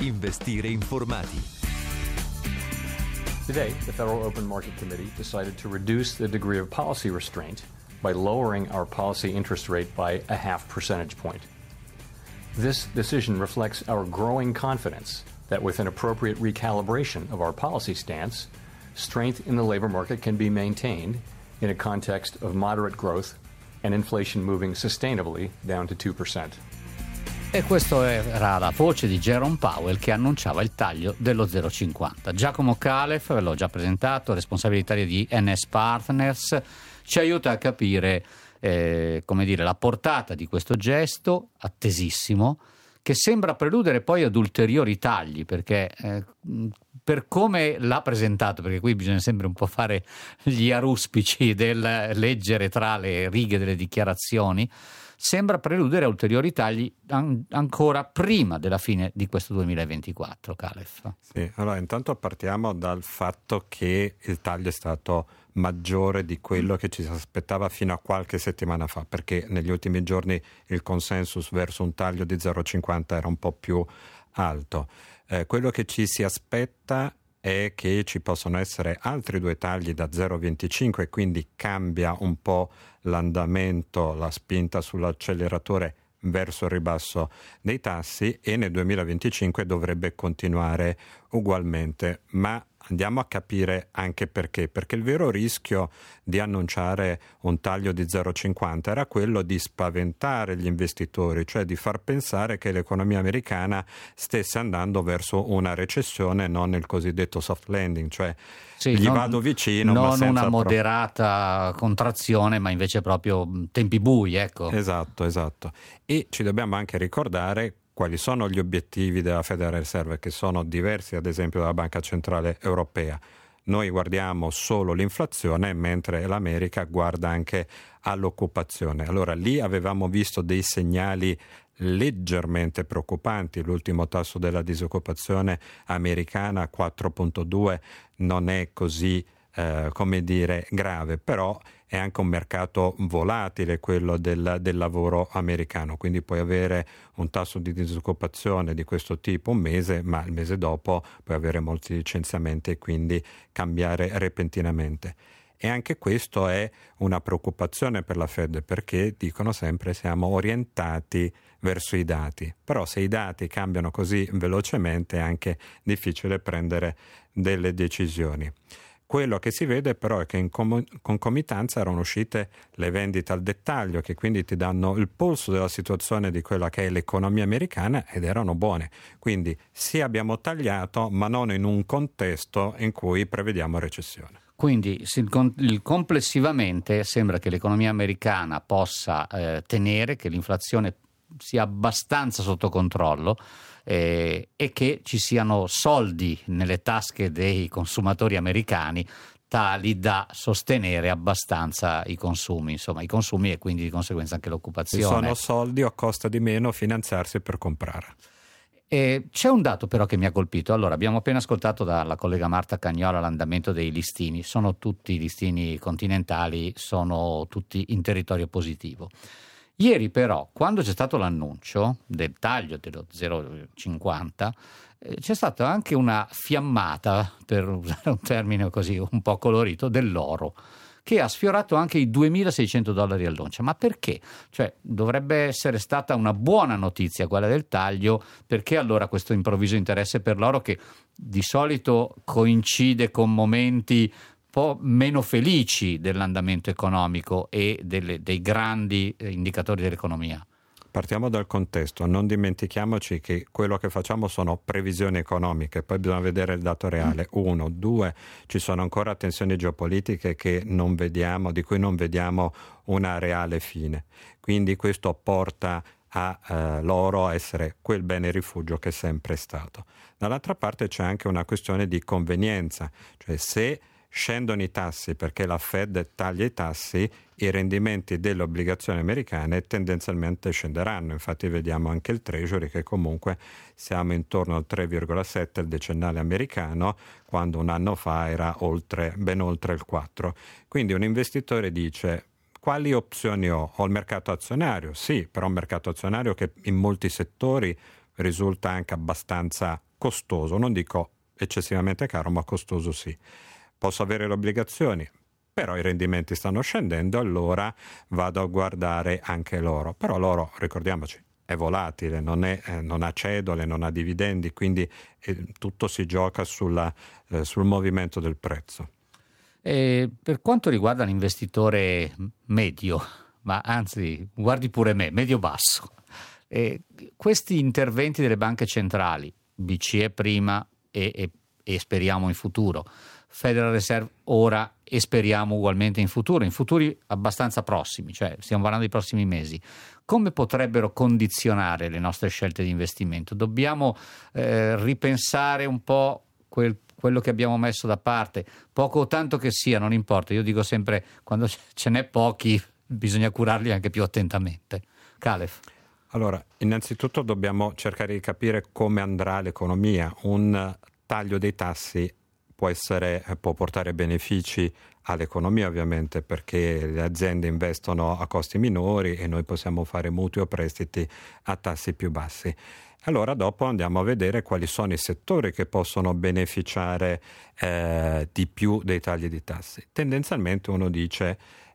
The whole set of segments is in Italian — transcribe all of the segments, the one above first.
Investire informati. Today, the Federal Open Market Committee decided to reduce the degree of policy restraint by lowering our policy interest rate by a half percentage point. This decision reflects our growing confidence that with an appropriate recalibration of our policy stance, strength in the labor market can be maintained in a context of moderate growth and inflation moving sustainably down to 2%. E questo era la voce di Jerome Powell che annunciava il taglio dello 0,50. Giacomo Calef, ve l'ho già presentato, responsabile Italia di NS Partners, ci aiuta a capire la portata di questo gesto attesissimo, che sembra preludere poi ad ulteriori tagli, perché per come l'ha presentato, perché qui bisogna sempre un po' fare gli aruspici del leggere tra le righe delle dichiarazioni, sembra preludere a ulteriori tagli ancora prima della fine di questo 2024, Calef. Sì, allora intanto partiamo dal fatto che il taglio è stato maggiore di quello che ci si aspettava fino a qualche settimana fa, perché negli ultimi giorni il consensus verso un taglio di 0,50 era un po' più alto. Quello che ci si aspetta è che ci possono essere altri 2 tagli da 0,25 e quindi cambia un po' l'andamento, la spinta sull'acceleratore verso il ribasso dei tassi, e nel 2025 dovrebbe continuare ugualmente, ma andiamo a capire anche perché il vero rischio di annunciare un taglio di 0,50 era quello di spaventare gli investitori, cioè di far pensare che l'economia americana stesse andando verso una recessione, non il cosiddetto soft landing, cioè vado vicino, non ma senza una moderata contrazione, ma invece proprio tempi bui, ecco. Esatto. E ci dobbiamo anche ricordare quali sono gli obiettivi della Federal Reserve, che sono diversi ad esempio dalla Banca Centrale Europea. Noi guardiamo solo l'inflazione, mentre l'America guarda anche all'occupazione. Allora lì avevamo visto dei segnali leggermente preoccupanti. L'ultimo tasso della disoccupazione americana 4,2 non è così grave, però è anche un mercato volatile quello del lavoro americano, quindi puoi avere un tasso di disoccupazione di questo tipo un mese, ma il mese dopo puoi avere molti licenziamenti e quindi cambiare repentinamente. E anche questo è una preoccupazione per la Fed, perché dicono sempre siamo orientati verso i dati, però se i dati cambiano così velocemente è anche difficile prendere delle decisioni. Quello che si vede però è che in concomitanza erano uscite le vendite al dettaglio, che quindi ti danno il polso della situazione di quella che è l'economia americana, ed erano buone. Quindi sì, abbiamo tagliato, ma non in un contesto in cui prevediamo recessione. Quindi complessivamente sembra che l'economia americana possa tenere, che l'inflazione sia abbastanza sotto controllo, e che ci siano soldi nelle tasche dei consumatori americani tali da sostenere abbastanza i consumi e quindi di conseguenza anche l'occupazione. Ci sono soldi o costa di meno finanziarsi per comprare. C'è un dato però che mi ha colpito. Allora, abbiamo appena ascoltato dalla collega Marta Cagnola l'andamento dei listini, sono tutti listini continentali, sono tutti in territorio positivo. Ieri però, quando c'è stato l'annuncio del taglio dello 0,50, c'è stata anche una fiammata, per usare un termine così un po' colorito, dell'oro, che ha sfiorato anche i $2.600 all'oncia. Ma perché? Cioè, dovrebbe essere stata una buona notizia quella del taglio, perché allora questo improvviso interesse per l'oro, che di solito coincide con momenti po' meno felici dell'andamento economico e dei grandi indicatori dell'economia? Partiamo dal contesto, non dimentichiamoci che quello che facciamo sono previsioni economiche, poi bisogna vedere il dato reale. 1, 2, ci sono ancora tensioni geopolitiche che non vediamo, di cui non vediamo una reale fine. Quindi questo porta l'oro a essere quel bene rifugio che è sempre stato. Dall'altra parte c'è anche una questione di convenienza, cioè se scendono i tassi perché la Fed taglia i tassi, i rendimenti delle obbligazioni americane tendenzialmente scenderanno. Infatti vediamo anche il Treasury che comunque siamo intorno al 3,7 il decennale americano, quando un anno fa era ben oltre il 4. Quindi un investitore dice: quali opzioni ho? Ho il mercato azionario? Sì, però un mercato azionario che in molti settori risulta anche abbastanza costoso, non dico eccessivamente caro, ma costoso sì. Posso avere le obbligazioni, però i rendimenti stanno scendendo, allora vado a guardare anche l'oro. Però l'oro, ricordiamoci, è volatile, non ha cedole, non ha dividendi, quindi tutto si gioca sul movimento del prezzo. Per quanto riguarda l'investitore medio, ma anzi guardi pure me, medio-basso, questi interventi delle banche centrali, BCE prima e speriamo in futuro, Federal Reserve ora e speriamo ugualmente in futuri abbastanza prossimi, cioè stiamo parlando dei prossimi mesi, come potrebbero condizionare le nostre scelte di investimento? Dobbiamo ripensare un po' quello che abbiamo messo da parte, poco o tanto che sia, non importa. Io dico sempre, quando ce n'è pochi bisogna curarli anche più attentamente. Calef. Allora, innanzitutto dobbiamo cercare di capire come andrà l'economia. Un taglio dei tassi può portare benefici all'economia, ovviamente, perché le aziende investono a costi minori e noi possiamo fare mutui o prestiti a tassi più bassi. Allora dopo andiamo a vedere quali sono i settori che possono beneficiare di più dei tagli di tassi. Tendenzialmente uno dice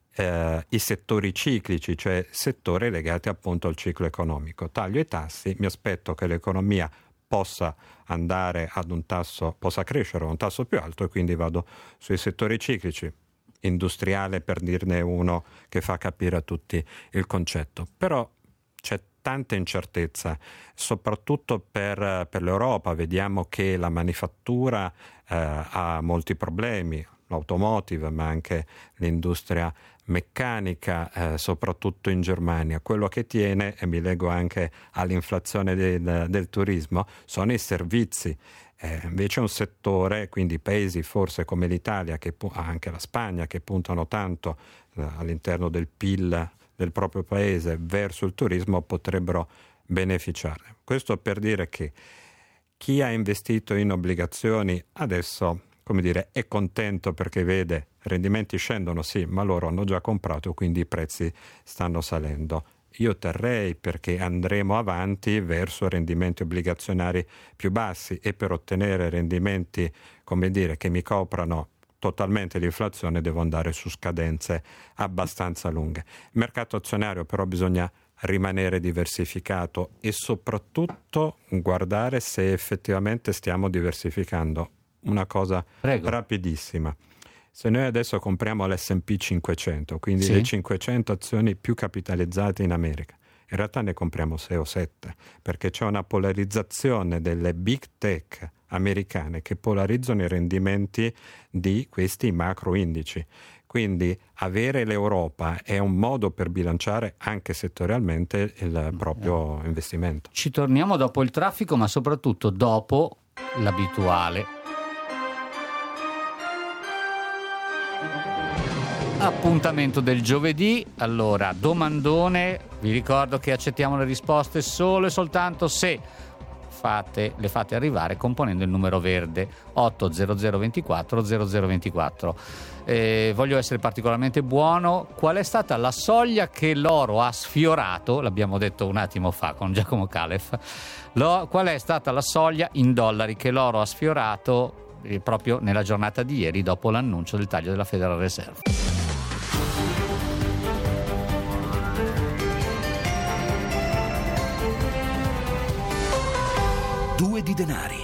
i settori ciclici, cioè settori legati appunto al ciclo economico. Taglio i tassi, mi aspetto che l'economia possa andare ad un tasso, possa crescere a un tasso più alto e quindi vado sui settori ciclici. Industriale, per dirne uno che fa capire a tutti il concetto. Però c'è tanta incertezza, soprattutto per l'Europa. Vediamo che la manifattura ha molti problemi, l'automotive, ma anche l'industria meccanica, soprattutto in Germania. Quello che tiene, e mi leggo anche all'inflazione del turismo, sono i servizi. Invece un settore, quindi paesi forse come l'Italia, anche la Spagna, che puntano tanto all'interno del PIL del proprio paese verso il turismo, potrebbero beneficiarne. Questo per dire che chi ha investito in obbligazioni adesso, come dire, è contento perché vede rendimenti scendono, sì, ma loro hanno già comprato, quindi i prezzi stanno salendo. Io terrei, perché andremo avanti verso rendimenti obbligazionari più bassi, e per ottenere rendimenti, come dire, che mi coprano totalmente l'inflazione devo andare su scadenze abbastanza lunghe. Il mercato azionario però bisogna rimanere diversificato e soprattutto guardare se effettivamente stiamo diversificando. Una cosa rapidissima. Se noi adesso compriamo l'S&P 500, quindi sì, le 500 azioni più capitalizzate in America, in realtà ne compriamo 6 o 7, perché c'è una polarizzazione delle big tech americane che polarizzano i rendimenti di questi macro indici. Quindi avere l'Europa è un modo per bilanciare anche settorialmente il proprio investimento. Ci torniamo dopo il traffico, ma soprattutto dopo l'abituale appuntamento del giovedì. Allora, domandone, vi ricordo che accettiamo le risposte solo e soltanto se le fate arrivare componendo il numero verde 80024 0024. Voglio essere particolarmente buono. Qual è stata la soglia che l'oro ha sfiorato? L'abbiamo detto un attimo fa con Giacomo Calef. Qual è stata la soglia in dollari che l'oro ha sfiorato proprio nella giornata di ieri, dopo l'annuncio del taglio della Federal Reserve? Due di denari.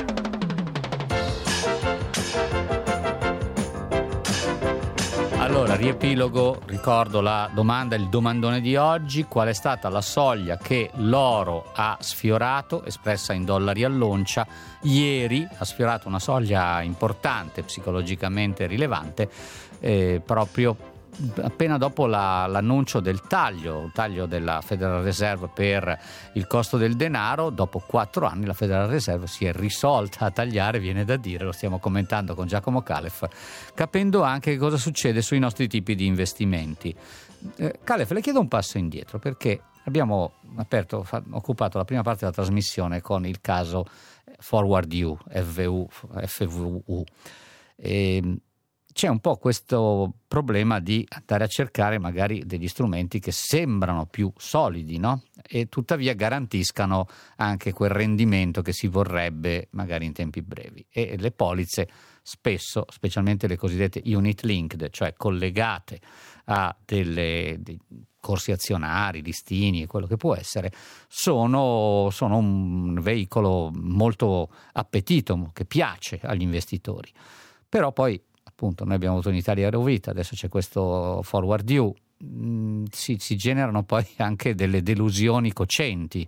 Allora, riepilogo, ricordo la domanda, il domandone di oggi: qual è stata la soglia che l'oro ha sfiorato, espressa in dollari all'oncia? Ieri ha sfiorato una soglia importante, psicologicamente rilevante, proprio appena dopo l'annuncio del taglio della Federal Reserve per il costo del denaro. Dopo 4 anni la Federal Reserve si è risolta a tagliare, viene da dire, lo stiamo commentando con Giacomo Calef, capendo anche cosa succede sui nostri tipi di investimenti. Calef, le chiedo un passo indietro, perché abbiamo occupato la prima parte della trasmissione con il caso Forward U, FVU. c'è un po' questo problema di andare a cercare magari degli strumenti che sembrano più solidi, no? E tuttavia garantiscano anche quel rendimento che si vorrebbe magari in tempi brevi. E le polizze spesso, specialmente le cosiddette unit linked, cioè collegate a dei corsi azionari, listini e quello che può essere, sono un veicolo molto appetito, che piace agli investitori. Però poi, appunto, noi abbiamo avuto in Italia Eurovita, adesso c'è questo Forward You, si generano poi anche delle delusioni cocenti.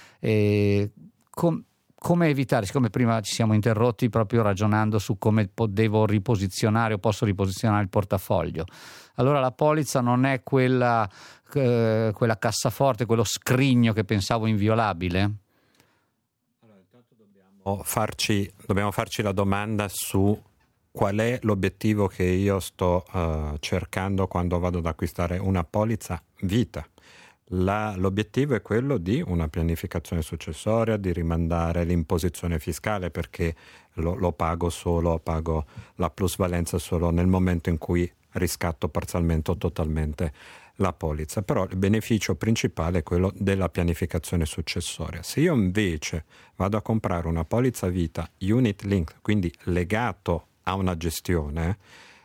Come evitare, siccome prima ci siamo interrotti proprio ragionando su come devo riposizionare o posso riposizionare il portafoglio, allora la polizza non è quella cassaforte, quello scrigno che pensavo inviolabile? Allora, intanto dobbiamo farci la domanda su qual è l'obiettivo che io sto cercando quando vado ad acquistare una polizza vita. L'obiettivo è quello di una pianificazione successoria, di rimandare l'imposizione fiscale, perché lo pago la plusvalenza solo nel momento in cui riscatto parzialmente o totalmente la polizza. Però il beneficio principale è quello della pianificazione successoria. Se io invece vado a comprare una polizza vita unit link, quindi legato a una gestione,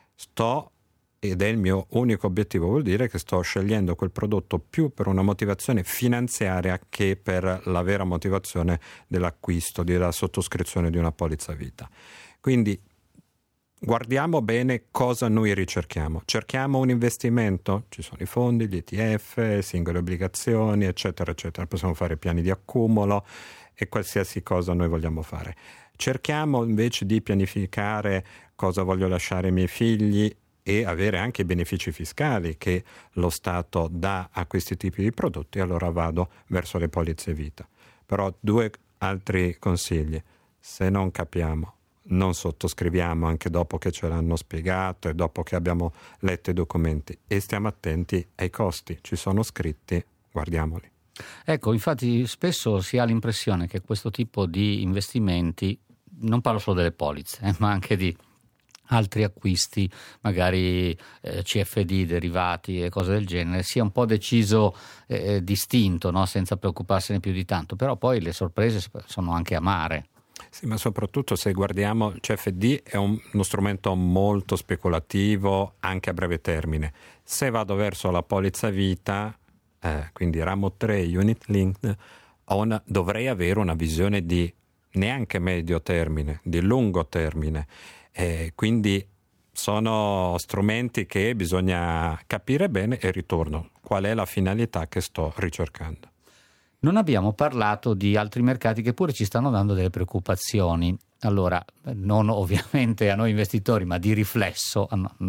ed è il mio unico obiettivo, vuol dire che sto scegliendo quel prodotto più per una motivazione finanziaria che per la vera motivazione dell'acquisto, della sottoscrizione di una polizza vita. Quindi guardiamo bene cosa noi ricerchiamo. Cerchiamo un investimento? Ci sono i fondi, gli ETF, singole obbligazioni, eccetera, eccetera. Possiamo fare piani di accumulo e qualsiasi cosa noi vogliamo fare. Cerchiamo invece di pianificare cosa voglio lasciare ai miei figli e avere anche i benefici fiscali che lo Stato dà a questi tipi di prodotti, allora vado verso le polizze vita. Però 2 altri consigli: se non capiamo, non sottoscriviamo anche dopo che ce l'hanno spiegato e dopo che abbiamo letto i documenti, e stiamo attenti ai costi, ci sono scritti, guardiamoli. Ecco, infatti spesso si ha l'impressione che questo tipo di investimenti, non parlo solo delle polizze, ma anche di altri acquisti, magari CFD, derivati e cose del genere, sia un po' deciso distinto, no? Senza preoccuparsene più di tanto, però poi le sorprese sono anche amare. Sì, ma soprattutto se guardiamo, il CFD è uno strumento molto speculativo anche a breve termine. Se vado verso la polizza vita, quindi ramo 3 unit linked, dovrei avere una visione di neanche medio termine, di lungo termine. Quindi sono strumenti che bisogna capire bene, e ritorno, qual è la finalità che sto ricercando. Non abbiamo parlato di altri mercati che pure ci stanno dando delle preoccupazioni. Allora, non ovviamente a noi investitori, ma di riflesso,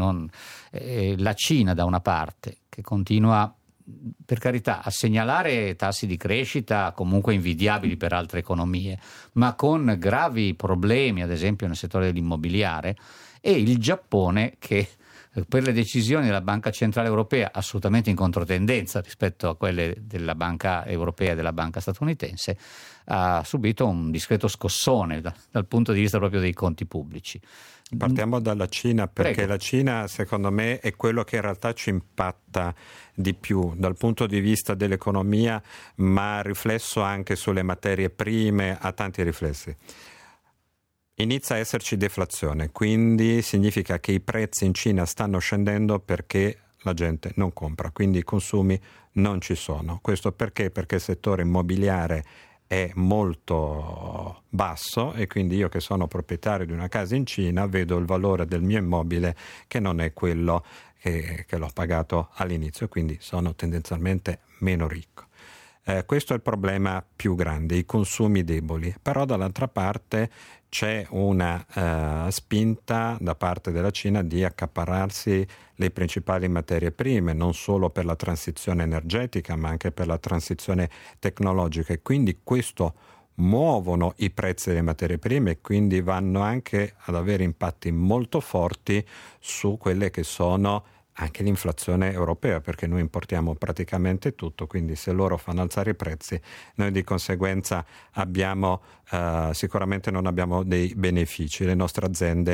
la Cina da una parte, che continua, per carità, a segnalare tassi di crescita comunque invidiabili per altre economie, ma con gravi problemi, ad esempio nel settore dell'immobiliare, e il Giappone che per le decisioni della Banca Centrale Europea assolutamente in controtendenza rispetto a quelle della Banca Europea e della Banca statunitense, ha subito un discreto scossone dal punto di vista proprio dei conti pubblici. Partiamo dalla Cina, perché Prego. La Cina secondo me è quello che in realtà ci impatta di più dal punto di vista dell'economia, ma riflesso anche sulle materie prime, ha tanti riflessi. Inizia a esserci deflazione, quindi significa che i prezzi in Cina stanno scendendo perché la gente non compra, quindi i consumi non ci sono. Questo perché? Perché il settore immobiliare è molto basso, e quindi io che sono proprietario di una casa in Cina vedo il valore del mio immobile che non è quello che l'ho pagato all'inizio, quindi sono tendenzialmente meno ricco. Questo è il problema più grande, i consumi deboli. Però dall'altra parte c'è una spinta da parte della Cina di accaparrarsi le principali materie prime, non solo per la transizione energetica ma anche per la transizione tecnologica, e quindi questo muovono i prezzi delle materie prime, e quindi vanno anche ad avere impatti molto forti su quelle che sono anche l'inflazione europea, perché noi importiamo praticamente tutto, quindi se loro fanno alzare i prezzi noi di conseguenza sicuramente non abbiamo dei benefici, le nostre aziende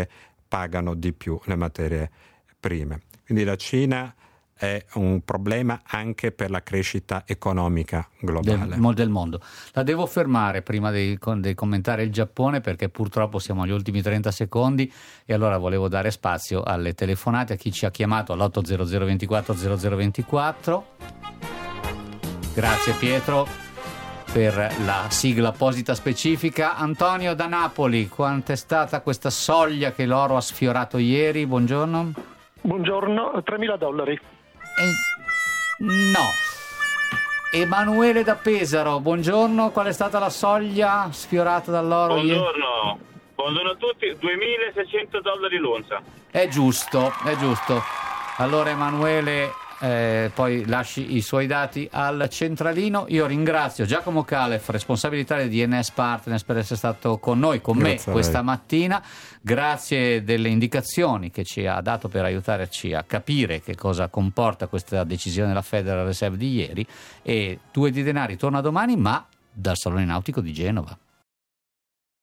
pagano di più le materie prime. Quindi la Cina è un problema anche per la crescita economica globale del mondo. La devo fermare prima di commentare il Giappone, perché purtroppo siamo agli ultimi 30 secondi e allora volevo dare spazio alle telefonate, a chi ci ha chiamato all'800 24 0024. Grazie Pietro per la sigla apposita specifica. Antonio da Napoli, quant'è stata questa soglia che l'oro ha sfiorato ieri? Buongiorno. Buongiorno, $3.000. No. Emanuele da Pesaro, buongiorno, qual è stata la soglia sfiorata dall'oro? Buongiorno a tutti, $2.600 l'onza. È giusto. Allora Emanuele, poi lasci i suoi dati al centralino. Io ringrazio Giacomo Calef, responsabile di DNS Partners, per essere stato con noi, me questa mattina. Grazie delle indicazioni che ci ha dato per aiutarci a capire che cosa comporta questa decisione della Federal Reserve di ieri. E Due di Denari torna domani, ma dal Salone Nautico di Genova.